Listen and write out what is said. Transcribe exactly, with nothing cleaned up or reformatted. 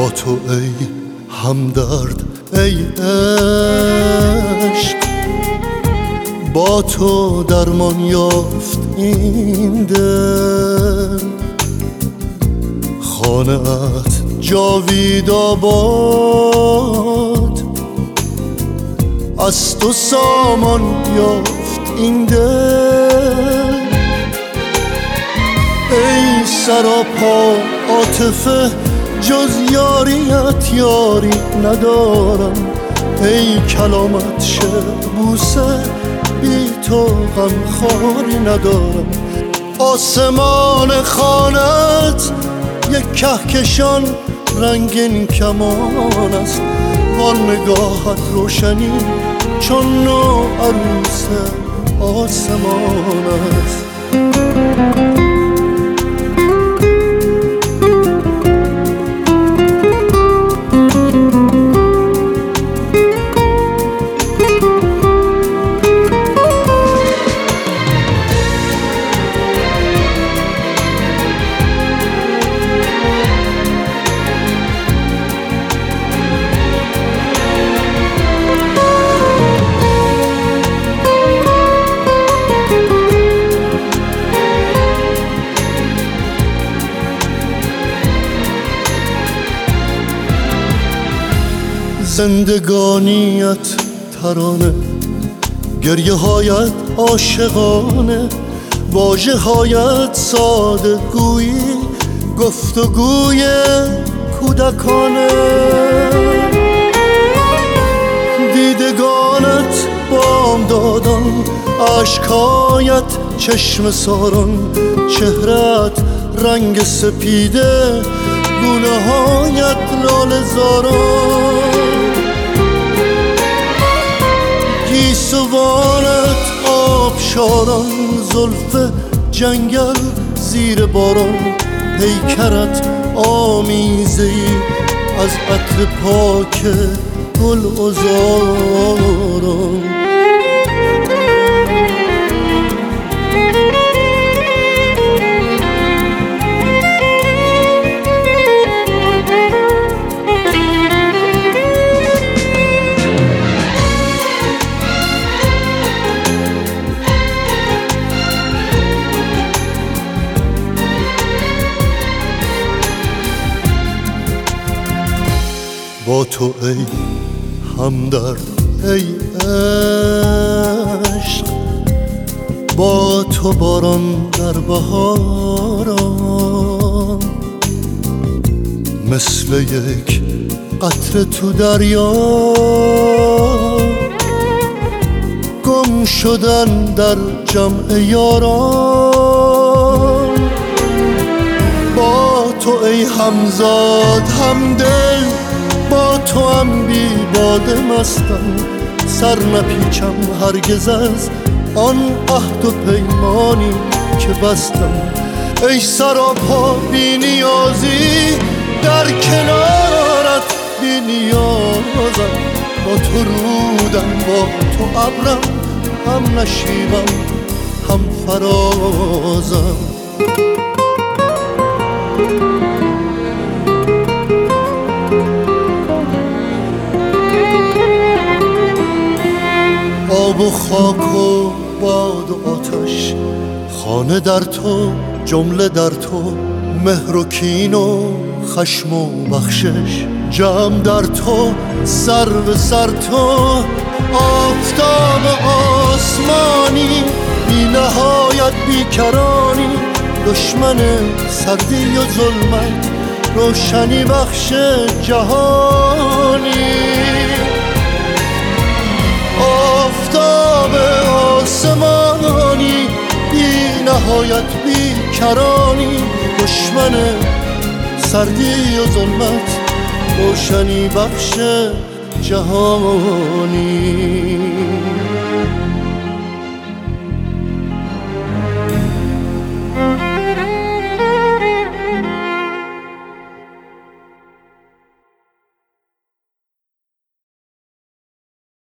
با تو ای همدرد ای عشق، با تو درمان یافت این دل. خانه ات جاوید آباد، از تو سامان یافت این دل. ای سراپا عاطفه جز یاریت یاری ندارم، ای کلامت شعر بوسه بی تو غمخواری ندارم. آسمان خانت یک کهکشان رنگین کمان است، وان نگاهت روشنی چون نو عروس آسمان است. زندگانیت ترانه، گریه هایت عاشقانه، واژه هایت ساده گویی، گفتگوی کودکانه. دیدگانت بامدادان، اشکایت چشم ساران، چهرت رنگ سپیده، گونه هایت لاله زاران. گیسوانت آبشاران، زلف جنگل زیر باران، پیکرت آمیزه‌ای از عطر پاک گل عذاران. با تو ای همدرد ای عشق، با تو باران در بهاران، مثل یک قطره تو دریا، گم شدن در جمع یاران. با تو ای همزاد همدل، با تو هم بی باده مستم، سر نپیچم هرگز از آن عهد و پیمانی که بستم. ای سراپا بی نیازی، در کنارت بی نیازم، با تو رودم با تو ابرم، هم نشیبم هم فرازم. آب و خاک و باد و آتش، خانه در تو جمله در تو، مهر و کین و خشم و بخشش جمع در تو، سر به سر تو. آفتاب آسمانی بی نهایت بیکرانی، دشمن سردی و ظلمت روشنی بخش جهانی. آفتاب آسمانی بی نهایت بیکرانی، دشمن سردی و ظلمت روشنی بخش جهانی.